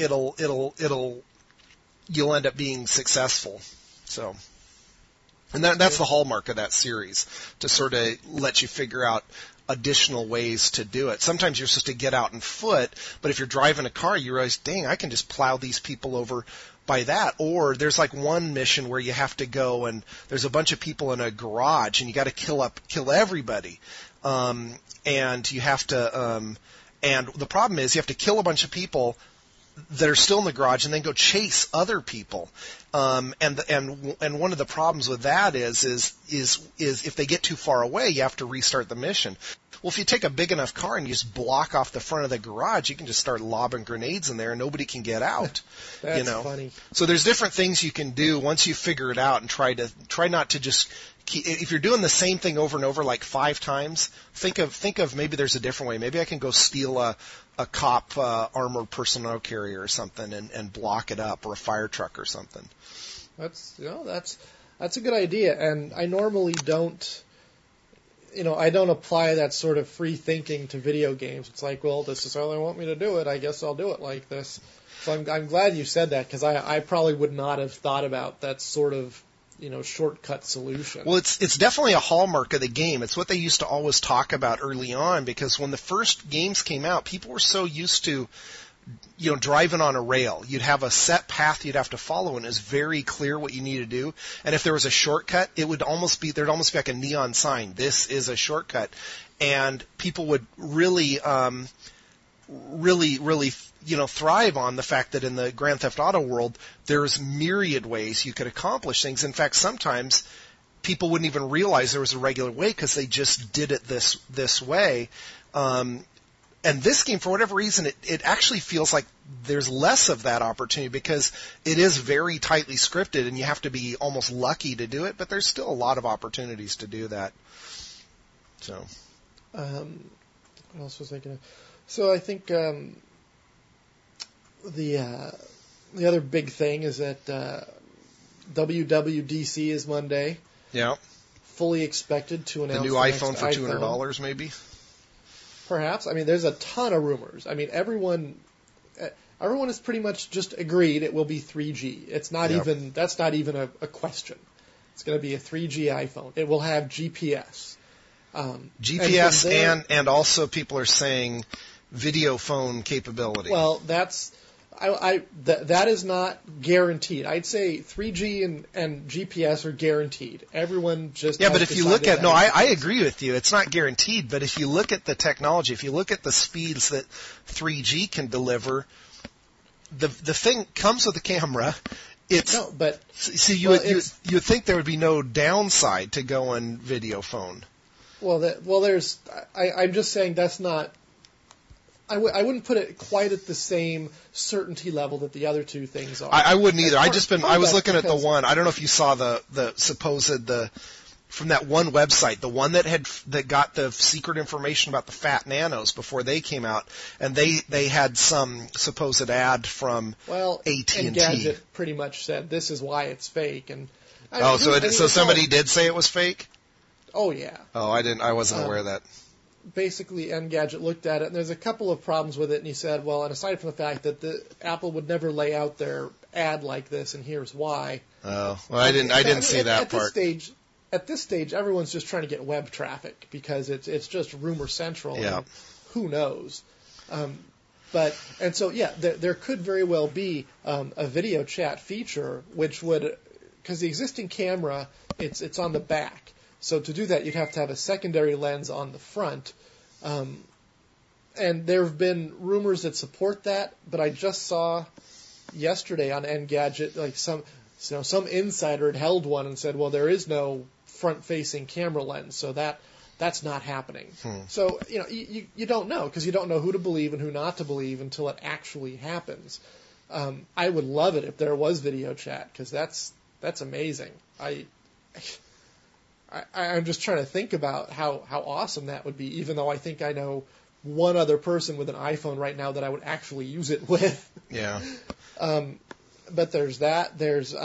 end up being successful. So. And that's the hallmark of that series, to sort of let you figure out additional ways to do it. Sometimes you're supposed to get out on foot, but if you're driving a car, you realize, dang, I can just plow these people over by that. Or there's like one mission where you have to go and there's a bunch of people in a garage and you got to kill everybody. And you have to, and the problem is you have to kill a bunch of people that are still in the garage and then go chase other people. And one of the problems with that is if they get too far away, you have to restart the mission. Well, if you take a big enough car and you just block off the front of the garage, you can just start lobbing grenades in there and nobody can get out. That's funny. So there's different things you can do once you figure it out, and try not to just if you're doing the same thing over and over like 5 times, think of maybe there's a different way. Maybe I can go steal a cop armored personnel carrier or something and block it up, or a fire truck or something. That's a good idea, and I normally don't apply that sort of free thinking to video games. It's like, well, this is how they want me to do it. I guess I'll do it like this. So I'm glad you said that, because I probably would not have thought about that sort of shortcut solution. Well, it's definitely a hallmark of the game. It's what they used to always talk about early on, because when the first games came out, people were so used to driving on a rail. You'd have a set path you'd have to follow, and it was very clear what you need to do. And if there was a shortcut, there'd almost be like a neon sign. This is a shortcut. And people would really thrive on the fact that in the Grand Theft Auto world, there's myriad ways you could accomplish things. In fact, sometimes people wouldn't even realize there was a regular way because they just did it this way. And this game, for whatever reason, it actually feels like there's less of that opportunity, because it is very tightly scripted and you have to be almost lucky to do it, but there's still a lot of opportunities to do that. So. What else was I going to... So I think the other big thing is that WWDC is Monday. Yeah. Fully expected to announce the new iPhone for $200, maybe? Perhaps. I mean, there's a ton of rumors. I mean, everyone has pretty much just agreed it will be 3G. It's not even, that's not even a question. It's going to be a 3G iPhone. It will have GPS. GPS and also people are saying video phone capability. Well, that is not guaranteed. I'd say 3G and GPS are guaranteed. Everyone just but if you look at I agree with you. It's not guaranteed, but if you look at the technology, if you look at the speeds that 3G can deliver, the thing comes with the camera. You would think there would be no downside to going video phone. I'm just saying that's not. I wouldn't put it quite at the same certainty level that the other two things are. I wouldn't either. I was looking at the because- one. I don't know if you saw the supposed from that one website, the one that got the secret information about the fat nanos before they came out, and they had some supposed ad from AT&T. Engadget pretty much said this is why it's fake, and so somebody did say it was fake? Oh yeah. Oh, I wasn't aware of that. Basically, Engadget looked at it, and there's a couple of problems with it, and he said, well, and aside from the fact that Apple would never lay out their ad like this, and here's why. Oh, well, I didn't see that part. At this stage, everyone's just trying to get web traffic because it's just rumor central. Yeah. And who knows? There could very well be a video chat feature, which would, because the existing camera, it's on the back. So to do that, you'd have to have a secondary lens on the front. And there have been rumors that support that, but I just saw yesterday on Engadget, like some insider had held one and said, well, there is no front-facing camera lens, so that's not happening. So you don't know, because you don't know who to believe and who not to believe until it actually happens. I would love it if there was video chat, because that's amazing. I'm just trying to think about how awesome that would be, even though I think I know one other person with an iPhone right now that I would actually use it with. Yeah. But there's that. There's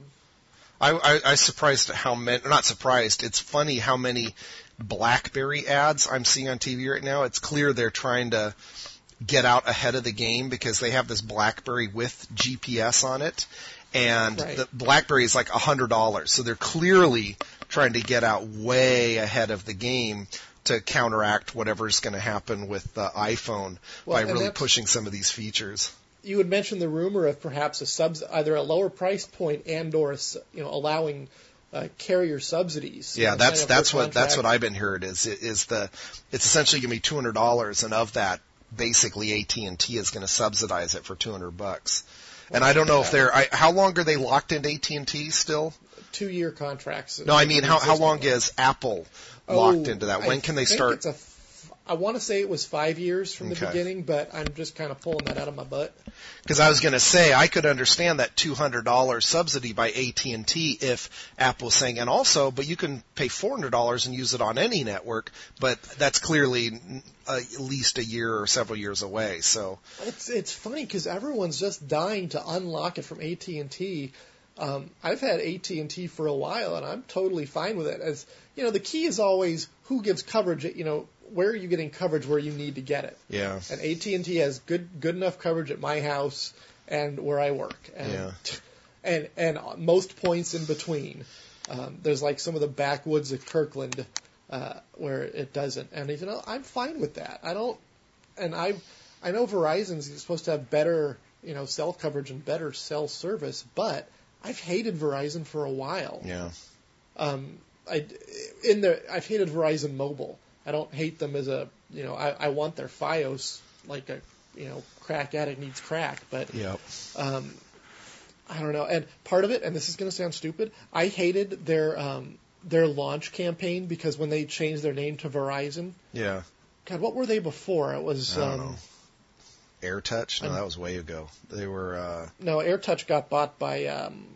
I surprised at how many. Not surprised. It's funny how many BlackBerry ads I'm seeing on TV right now. It's clear they're trying to get out ahead of the game because they have this BlackBerry with GPS on it, and the BlackBerry is like $100. So they're clearly trying to get out way ahead of the game to counteract whatever's going to happen with the iPhone by really pushing some of these features. You had mentioned the rumor of perhaps either a lower price point and/or allowing carrier subsidies. Yeah, that's what I've been heard is it's essentially going to be $200, and of that, basically AT&T is going to subsidize it for $200. And I don't know if how long are they locked into AT&T still? 2-year contracts. No, I mean how long is Apple locked into that? When can they start? I want to say it was 5 years from the beginning, but I'm just kind of pulling that out of my butt. Because I was going to say I could understand that $200 subsidy by AT&T if Apple was saying, but you can pay $400 and use it on any network, but that's clearly at least a year or several years away. So it's funny because everyone's just dying to unlock it from AT&T. I've had AT&T for a while, and I'm totally fine with it. As the key is always who gives coverage. Where are you getting coverage where you need to get it? Yeah. And AT&T has good enough coverage at my house and where I work. And most points in between. There's like some of the backwoods of Kirkland where it doesn't. And I'm fine with that. I know Verizon's supposed to have better cell coverage and better cell service, but I've hated Verizon for a while. Yeah. I've hated Verizon Mobile. I don't hate them as I want their FiOS like a, crack addict needs crack, but I don't know. And part of it, and this is going to sound stupid, I hated their launch campaign because when they changed their name to Verizon. Yeah. God, what were they before? It was. I don't know. AirTouch? No, that was way ago. They were. No, AirTouch got bought by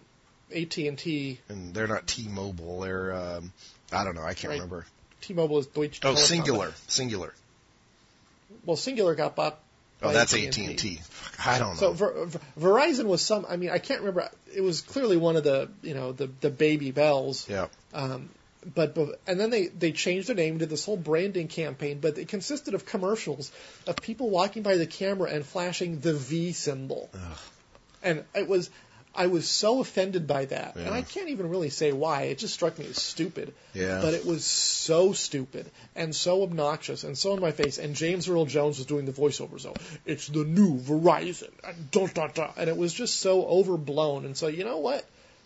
AT&T. And they're not T-Mobile. They're. I don't know. I can't remember. T-Mobile is Deutsche Telekom. Oh, Singular. Well, Singular got bought by that's AT&T. I don't know. So Verizon was I can't remember. It was clearly one of the, the baby bells. Yeah. But and then they changed their name, did this whole branding campaign, but it consisted of commercials of people walking by the camera and flashing the V symbol. Ugh. And I was so offended by that. Yeah. And I can't even really say why. It just struck me as stupid. Yeah. But it was so stupid and so obnoxious and so in my face. And James Earl Jones was doing the voiceover. So it's the new Verizon. And it was just so overblown. And so you know what?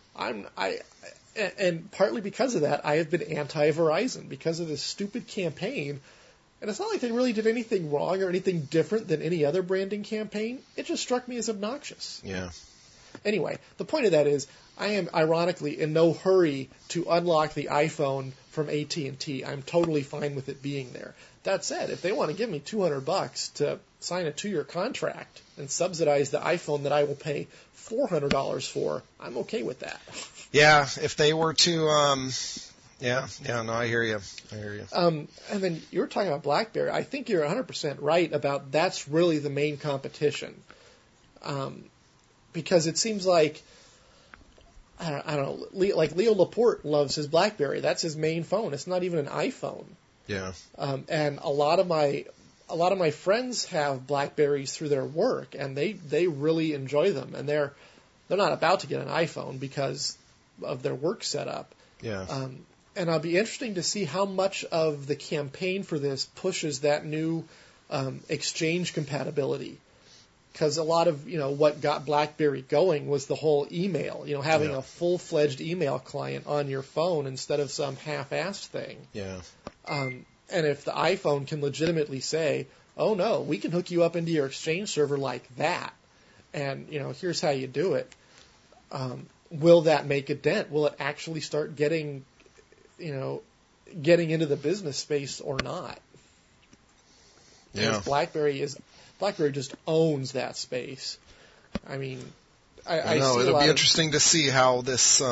And partly because of that, I have been anti-Verizon because of this stupid campaign. And it's not like they really did anything wrong or anything different than any other branding campaign. It just struck me as obnoxious. Yeah. Anyway, the point of that is I am ironically in no hurry to unlock the iPhone from AT&T. I'm totally fine with it being there. That said, if they want to give me $200 to sign a 2-year contract and subsidize the iPhone that I will pay $400 for, I'm okay with that. Yeah, if they were to, no, I hear you. And then you were talking about BlackBerry. I think you're 100% right about that's really the main competition. Because it seems like, I don't know, like Leo Laporte loves his BlackBerry. That's his main phone. It's not even an iPhone. Yeah. And a lot of my friends have BlackBerries through their work, and they really enjoy them. And they're not about to get an iPhone because of their work setup. Yeah. And it'll be interesting to see how much of the campaign for this pushes that new Exchange compatibility. Because a lot of what got BlackBerry going was the whole email. Having a full-fledged email client on your phone instead of some half-assed thing. Yeah. And if the iPhone can legitimately say, "Oh no, we can hook you up into your Exchange server like that," and here's how you do it. Will that make a dent? Will it actually start getting into the business space or not? Yeah. Because BlackBerry just owns that space. I mean, I know see it'll be interesting to see how this,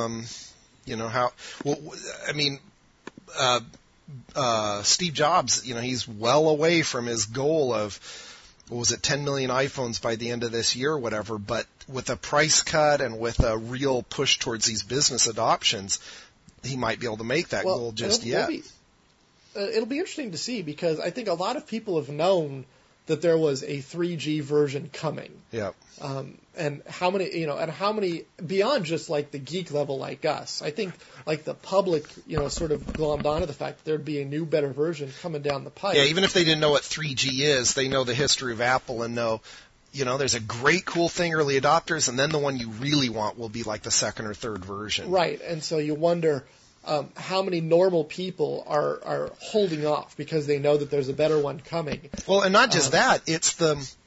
Steve Jobs, he's well away from his goal of, 10 million iPhones by the end of this year or whatever, but with a price cut and with a real push towards these business adoptions, he might be able to make that goal just yet. It'll be interesting to see because I think a lot of people have known that there was a 3G version coming. Yeah. And how many beyond just like the geek level like us. I think like the public, sort of glommed onto the fact that there'd be a new, better version coming down the pipe. Yeah, even if they didn't know what 3G is, they know the history of Apple and know, there's a great cool thing, early adopters, and then the one you really want will be like the second or third version. Right, and so you wonder how many normal people are holding off because they know that there's a better one coming. Well, and not just that, it's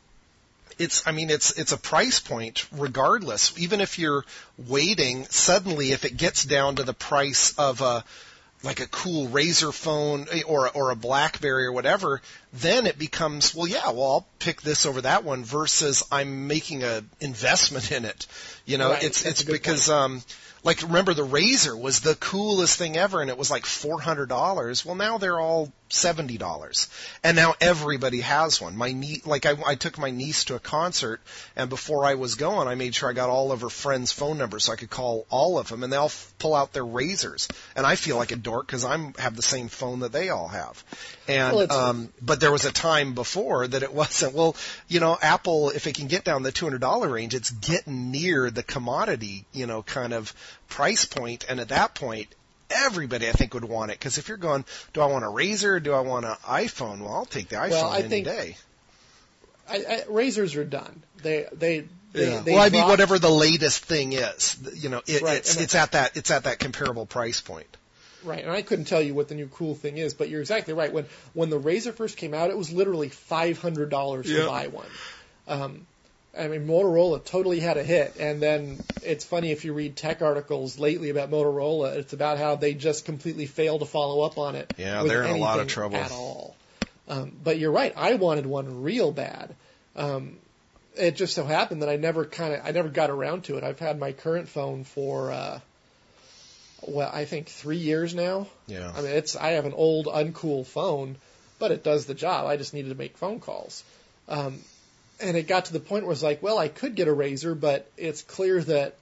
a price point regardless. Even if you're waiting, suddenly if it gets down to the price of a cool Razr phone or a BlackBerry or whatever, then it becomes, I'll pick this over that one versus I'm making a investment in it. Right. It's because remember the Razr was the coolest thing ever and it was like $400. Well, now they're all $70. And now everybody has one. I took my niece to a concert, and before I was going, I made sure I got all of her friends' phone numbers so I could call all of them, and they all pull out their Razrs. And I feel like a dork because I have the same phone that they all have. And but there was a time before that it wasn't. Well, Apple, if it can get down the $200 range, it's getting near the commodity, kind of price point, and at that point, everybody, I think, would want it. Because if you're going, do I want a Razr or do I want an iPhone? Well, I'll take the iPhone any day. Razrs are done. They whatever the latest thing is. It's at that comparable price point. Right, and I couldn't tell you what the new cool thing is, but you're exactly right. When the Razr first came out, it was literally $500 to buy one. Motorola totally had a hit, and then it's funny if you read tech articles lately about Motorola, it's about how they just completely failed to follow up on it. Yeah, they're in a lot of trouble at all. But you're right, I wanted one real bad. It just so happened that I never got around to it. I've had my current phone for I think 3 years now. Yeah. I have an old uncool phone, but it does the job. I just needed to make phone calls. And it got to the point where it's like, well, I could get a Razr, but it's clear that,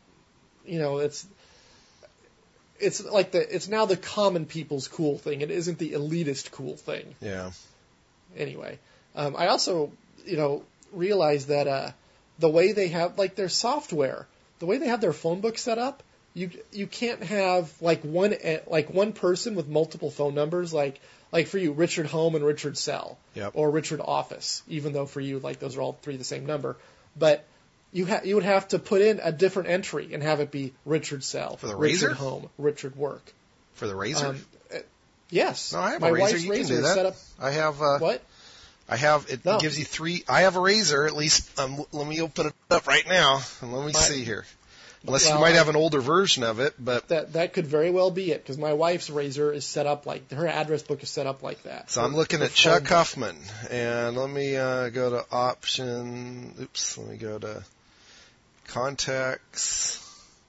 it's now the common people's cool thing. It isn't the elitist cool thing. Yeah. Anyway, I also, realized that the way they have their software, the way they have their phone book set up, you can't have one person with multiple phone numbers like for you, Richard Home and Richard Cell, yep. Or Richard Office, even though for you, those are all three the same number. But you would have to put in a different entry and have it be Richard Cell, for the Richard Razr? Home, Richard Work. For the Razr? Yes. No, I have my a Razr. wife's You can Razr do is that. set up. I have. What? I have. It gives you three. I have a Razr. At least. Let me open it up right now and let me see here. Unless you might have an older version of it, but that could very well be it, because my wife's Razor is set up like, her address book is set up like that. So I'm looking at Chuck Huffman, and let me go to option. Oops, let me go to contacts,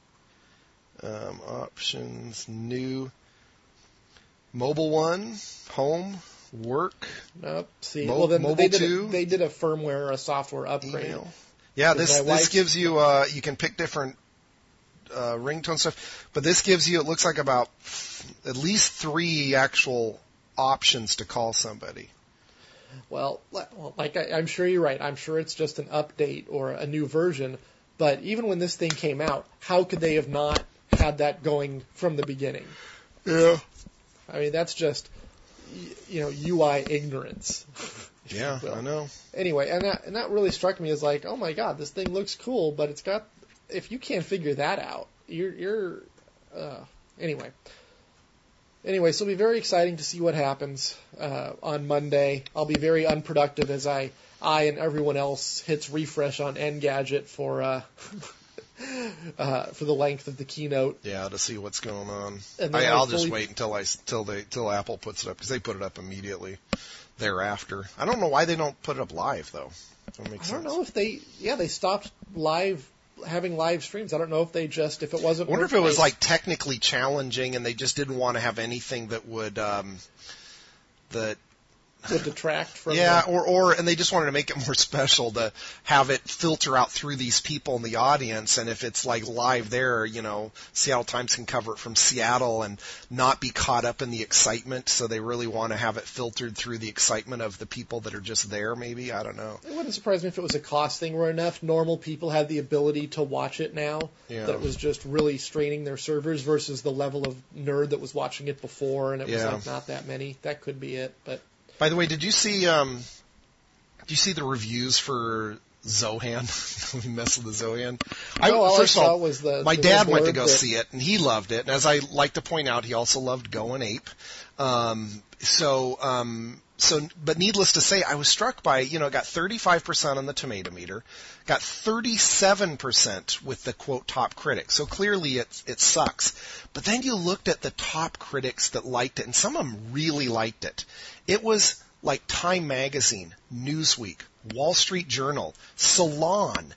options, new, mobile one, home, work. Nope. See, mobile they two. They did a firmware or a software upgrade. Email. Yeah, this gives you, you can pick different ringtone stuff, but this gives you, it looks like about at least 3 actual options to call somebody. Well, like I'm sure you're right. I'm sure it's just an update or a new version, but even when this thing came out, how could they have not had that going from the beginning? Yeah. I mean, that's just, UI ignorance. Yeah, I know. Anyway, and that really struck me as like, oh my God, this thing looks cool, but it's got, if you can't figure that out, anyway. Anyway, so it'll be very exciting to see what happens on Monday. I'll be very unproductive as I and everyone else hits refresh on Engadget for the length of the keynote. Yeah, to see what's going on. I'll just wait until Apple puts it up, because they put it up immediately thereafter. I don't know why they don't put it up live though. That makes sense. I don't know if they stopped having live streams. I don't know if they just, if it wasn't. I wonder if it was like technically challenging and they just didn't want to have anything that would would detract from. Yeah, and they just wanted to make it more special to have it filter out through these people in the audience, and if it's like live there, Seattle Times can cover it from Seattle and not be caught up in the excitement, so they really want to have it filtered through the excitement of the people that are just there, maybe, I don't know. It wouldn't surprise me if it was a cost thing where enough normal people had the ability to watch it now, that it was just really straining their servers versus the level of nerd that was watching it before, and it was like not that many. That could be it, but... By the way, did you see the reviews for Zohan? We messed with the Zohan. First of all, my dad went to go see it, and he loved it. And as I like to point out, he also loved Go and Ape. But needless to say, I was struck by, it got 35% on the tomato meter, got 37% with the quote top critics. So clearly it sucks. But then you looked at the top critics that liked it, and some of them really liked it. It was like Time Magazine, Newsweek, Wall Street Journal, Salon,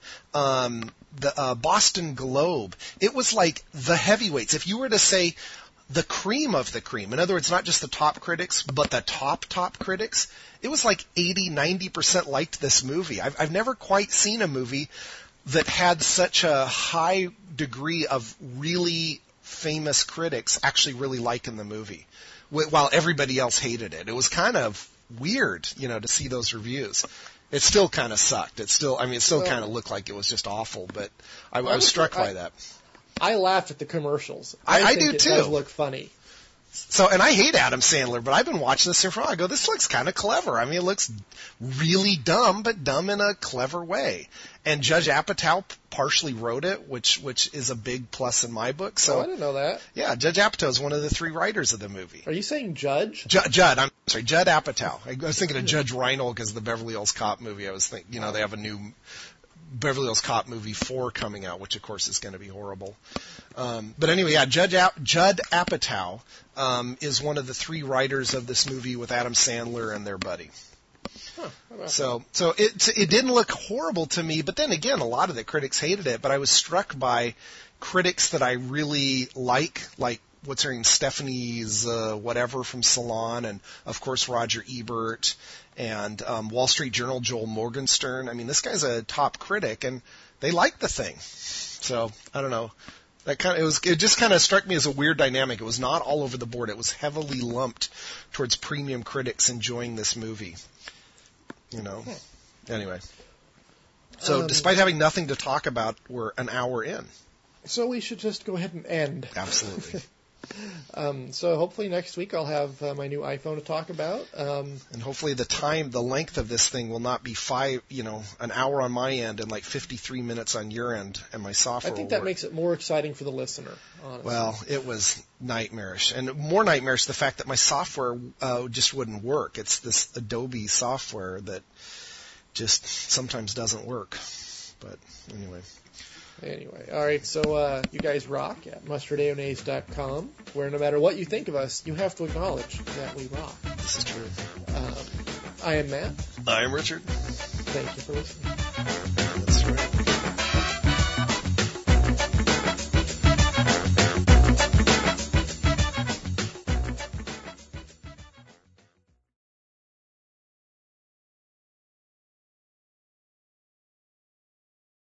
the Boston Globe. It was like the heavyweights. If you were to say the cream of the cream, in other words, not just the top critics, but the top critics, it was like 80-90% liked this movie. I've never quite seen a movie that had such a high degree of really famous critics actually really liking the movie, while everybody else hated it. It was kind of weird, to see those reviews. It still kind of sucked. It still kind of looked like it was just awful, but I was struck by that. I laughed at the commercials. I think do it too. It does look funny. So, and I hate Adam Sandler, but I've been watching this here for a while. I go, this looks kind of clever. I mean, it looks really dumb, but dumb in a clever way. And Judge Apatow partially wrote it, which is a big plus in my book. So I didn't know that. Yeah, Judge Apatow is one of the 3 writers of the movie. Are you saying Judge? Judd. I'm sorry, Judd Apatow. I was thinking of Judge Reinhold because of the Beverly Hills Cop movie. I was thinking, they have a new Beverly Hills Cop movie 4 coming out, which of course is going to be horrible. But anyway, yeah, Judd Apatow is one of the 3 writers of this movie with Adam Sandler and their buddy. So it didn't look horrible to me, but then again, a lot of the critics hated it. But I was struck by critics that I really like what's her name, Stephanie's whatever from Salon, and of course Roger Ebert, and Wall Street Journal Joel Morgenstern. I mean, this guy's a top critic, and they liked the thing. So I don't know. It just kind of struck me as a weird dynamic. It was not all over the board. It was heavily lumped towards premium critics enjoying this movie. Anyway. So despite having nothing to talk about, we're an hour in. So we should just go ahead and end. Absolutely. So hopefully next week I'll have my new iPhone to talk about. And hopefully the length of this thing will not be an hour on my end and like 53 minutes on your end, and my software I think that makes it more exciting for the listener, honestly. Well, it was nightmarish. And more nightmarish, the fact that my software just wouldn't work. It's this Adobe software that just sometimes doesn't work. But anyway. Anyway, all right, so you guys rock at mustardayonaise.com, where no matter what you think of us, you have to acknowledge that we rock. This is true. I am Matt. I'm Richard. Thank you for listening. That's right.